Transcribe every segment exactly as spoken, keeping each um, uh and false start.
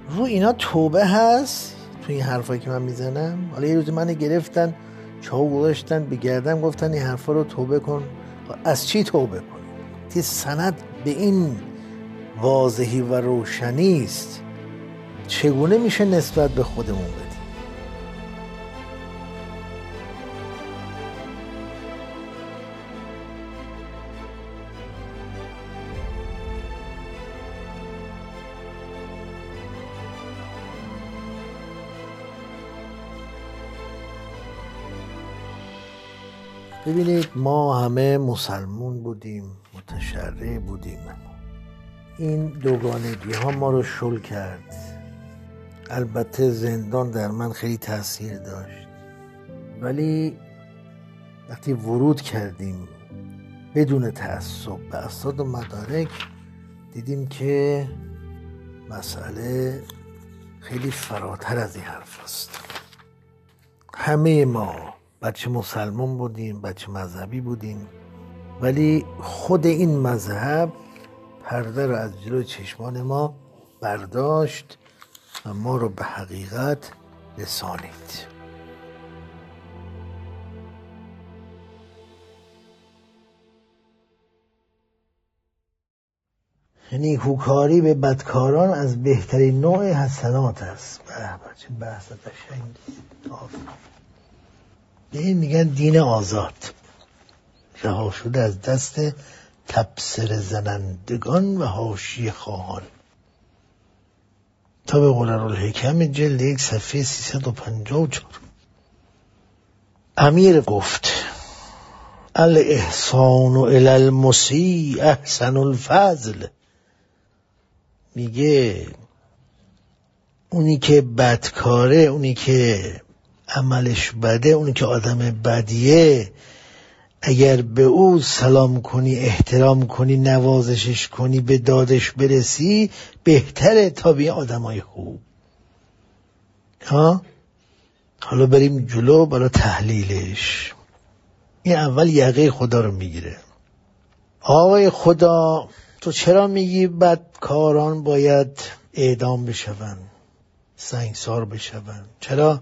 رو اینا توبه هست تو این حرفایی که من میزنم؟ حالا یه روزی من گرفتن چاو گذاشتن به گردن گفتن این حرفا رو توبه کن. از چی توبه کن؟ تی سند به این واضحی و روشنی است، چگونه میشه نسبت به خودمون بدیم؟ ببینید ما همه مسلمون بودیم، متشرع بودیم. این دوگانگی ها ما رو شل کرد. البته زندان در من خیلی تاثیر داشت، ولی وقتی ورود کردیم بدون تعصب به اسناد و مدارک دیدیم که مسئله خیلی فراتر از این حرف است. همه ما بچه مسلمان بودیم، بچه مذهبی بودیم، ولی خود این مذهب پرده رو از جلوی چشمان ما برداشت و ما رو به حقیقت رسانید. نیکوکاری به بدکاران از بهترین نوع حسنات است. به چه بحث قشنگی. به این میگن دین آزاد، رها شده از دست تبصره زنندگان و حاشیه خواهان. تا به قرارالحکم جلد یک صفحه سیصد و پنجاه و چهار. امیر گفت الاحسان الی المسیء احسن الفضل. میگه اونی که بدکاره، اونی که عملش بده، اونی که آدم بدیه، اگر به او سلام کنی، احترام کنی، نوازشش کنی، به دادش برسی، بهتره تا به آدمای خوب. ها؟ حالا بریم جلو برای تحلیلش. این اول یقه خدا رو میگیره. آقای خدا، تو چرا میگی بدکاران باید اعدام بشون، سنگسار بشون؟ چرا؟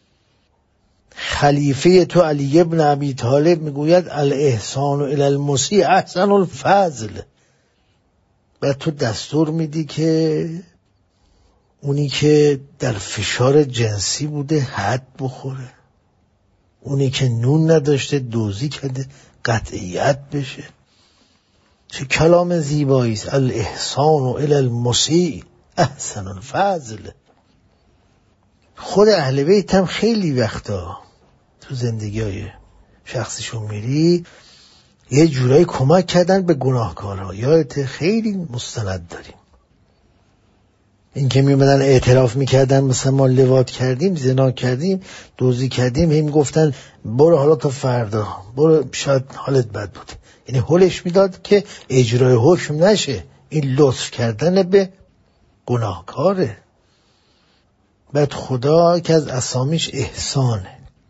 خلیفه تو علی ابن ابی طالب میگوید الاحسان الی المسیء احسن الفضل. بعد تو دستور میدی که اونی که در فشار جنسی بوده حد بخوره، اونی که نون نداشته دوزی کرده قطعیت بشه. چه کلام زیبایی است. الاحسان الی المسیء احسن الفضل. خود اهل بیت هم خیلی وقتا تو زندگی های شخصیشون میری یه جورایی کمک کردن به گناهکارها. یادت خیلی مستند داریم این که میومدن اعتراف میکردن مثلا ما لواط کردیم، زنا کردیم، دزدی کردیم، هم گفتن برو حالا تا فردا، برو شاید حالت بد بود. یعنی هولش میداد که اجرای حکم نشه. این لطف کردن به گناهکاره. بعد خدا که از اسامیش احسانه،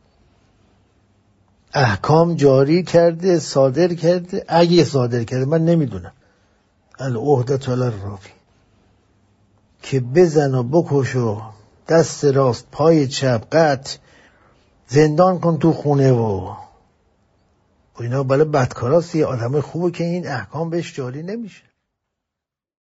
احکام جاری کرده، صادر کرده. اگه صادر کرده من نمیدونم، العهدة علی الراوی، که بزن و بکش و دست راست پای چپ قطع، زندان کن تو خونه و اینا. بله بدکاراست، یه آدم خوبه که این احکام بهش جاری نمیشه.